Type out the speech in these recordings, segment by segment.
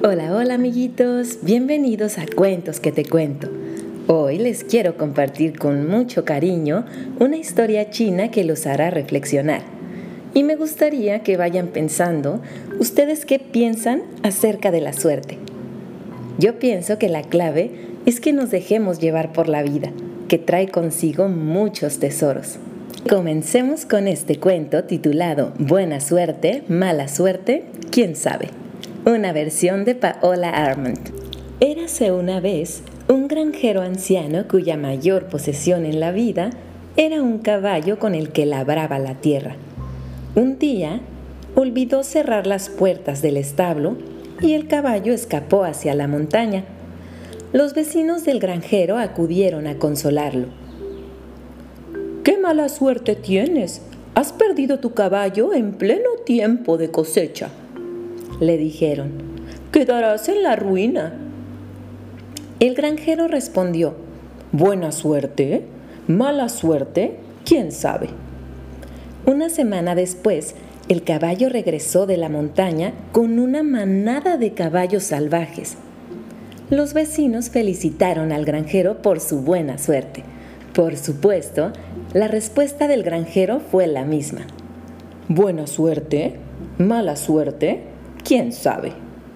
Hola, hola amiguitos, bienvenidos a Cuentos que te cuento. Hoy les quiero compartir con mucho cariño una historia china que los hará reflexionar. Y me gustaría que vayan pensando, ¿ustedes qué piensan acerca de la suerte? Yo pienso que la clave es que nos dejemos llevar por la vida, que trae consigo muchos tesoros. Comencemos con este cuento titulado Buena suerte, mala suerte, ¿quién sabe? Una versión de Paola Armand. Érase una vez un granjero anciano cuya mayor posesión en la vida era un caballo con el que labraba la tierra. Un día olvidó cerrar las puertas del establo y el caballo escapó hacia la montaña. Los vecinos del granjero acudieron a consolarlo. «¡Qué mala suerte tienes! Has perdido tu caballo en pleno tiempo de cosecha», le dijeron. «Quedarás en la ruina». El granjero respondió: «¿Buena suerte? ¿Mala suerte? ¿Quién sabe?». Una semana después, el caballo regresó de la montaña con una manada de caballos salvajes. Los vecinos felicitaron al granjero por su buena suerte. Por supuesto, la respuesta del granjero fue la misma. «¿Buena suerte? ¿Mala suerte? ¿Quién sabe?».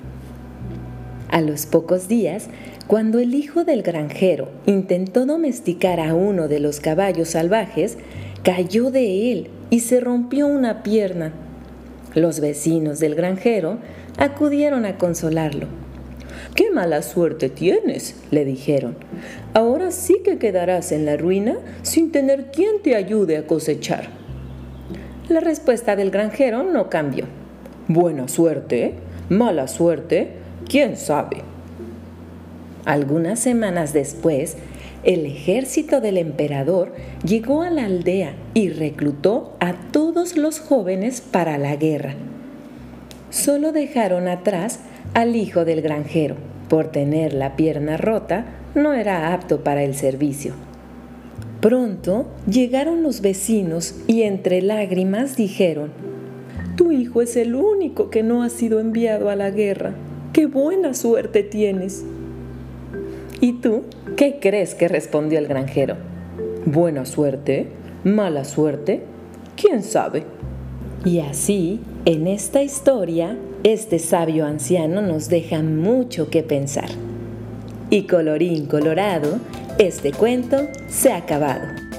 A los pocos días, cuando el hijo del granjero intentó domesticar a uno de los caballos salvajes, cayó de él y se rompió una pierna. Los vecinos del granjero acudieron a consolarlo. «¡Qué mala suerte tienes!», le dijeron. «Ahora sí que quedarás en la ruina sin tener quien te ayude a cosechar». La respuesta del granjero no cambió. «¿Buena suerte? ¿Mala suerte? ¿Quién sabe?». Algunas semanas después, el ejército del emperador llegó a la aldea y reclutó a todos los jóvenes para la guerra. Solo dejaron atrás al hijo del granjero. Por tener la pierna rota, no era apto para el servicio. Pronto llegaron los vecinos y entre lágrimas dijeron: «Tu hijo es el único que no ha sido enviado a la guerra. ¡Qué buena suerte tienes!». ¿Y tú qué crees que respondió el granjero? «¿Buena suerte? ¿Mala suerte? ¿Quién sabe?». Y así, en esta historia, este sabio anciano nos deja mucho que pensar. Y colorín colorado, este cuento se ha acabado.